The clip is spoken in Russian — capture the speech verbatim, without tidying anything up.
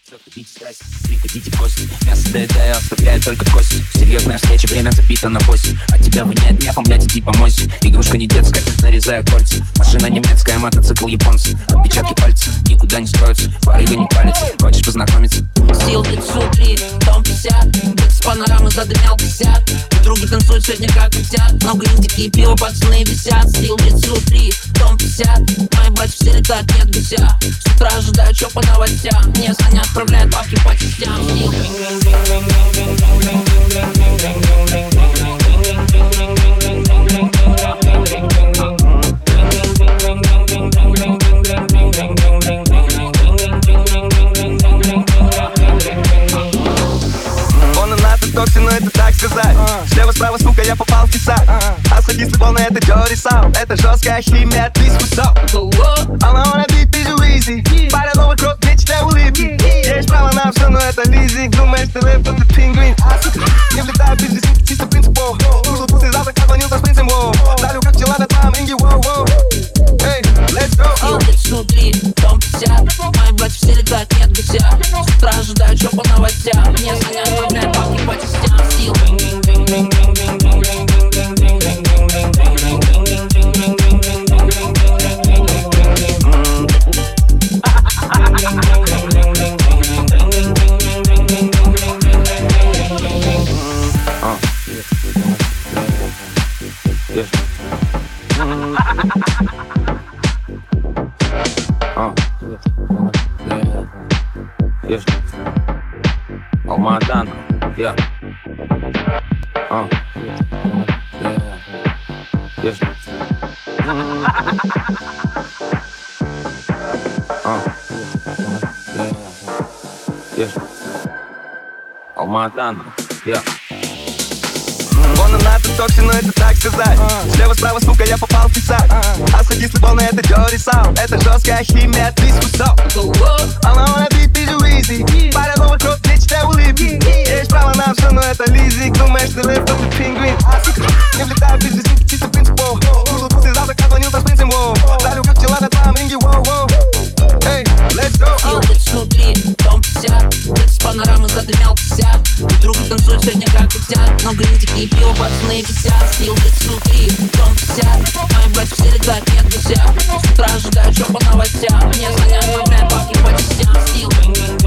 Бить страсть, приходите в гости. Мясо доедаю, оставляю только кость. Серьезная встреча, время забито на восемь. А тебя воняет мефом, блядь, иди помойся. Игрушка не детская, нарезаю кольца. Машина немецкая, мотоцикл японцы. Отпечатки пальцев, никуда не строятся. Порывы не палятся, хочешь познакомиться? Стил пятьсот три, дом пятьдесят. С панорамы задымял пятьдесят. Други танцуют сегодня как хотят. Много индики и пива, пацаны висят. Стил пятьсот три, дом пятьдесят. Мои братья все летают, нет гуся. С утра ожидаю, чё по новостям. Мне Саня отправляет бабки по частям. Стил. Токси, но это так сказать. Слева-справа, сука, я попал в тесак. А садисты волны, это dirty sound. Это жесткая химия, ты вкусал. Она wanna be too easy. Паря новый крот, мечта улыбки. Есть право на все, но это лизинг. Думаешь, ты лев, ты пингвин. Не влетаю без рисунки, чисто принципу. Кузов пустый завтрак, наклонился с принцем. Далю, как пчела на твоем ринге. Эй, let's go. Стил пятьсот три, дом пятьдесят. Мои братья все летают, нет гуся. С утра ожидаю, чё по новостям. Мне Саня отправляет бабки по частям. Стил. Алмадан, я. Uh, yeah, yes. Uh, yeah, yes. Алмадан, я. Вон она, это токси, но это так сказать. Слева-справа, сука, я попал в тесак. А садисты волны, это dirty sound. Это жесткая химия, ты вкусал. Она wanna be too easy. Паря новый крот, мечта улыбки. Есть право на все, но это лизинг. Думаешь, ты лев, ты пингвин. Не влетаю без рисунки, чисто принципу. Кузов пустый завтрак, наклонился с принцем. Далю, как пчела на твоем ринге. Эй, let's go. Стил пятьсот три, дом пятьдесят. С панорамы задымял пятьдесят. Други танцуют сегодня как хотят. Много индики и пива, пацаны висят. Стил пятьсот три, дом пятьдесят. Мои братья все летают, нет гуся. С утра ожидаю, чё по новостям. Мне Саня отправляет бабки по частям. Стил.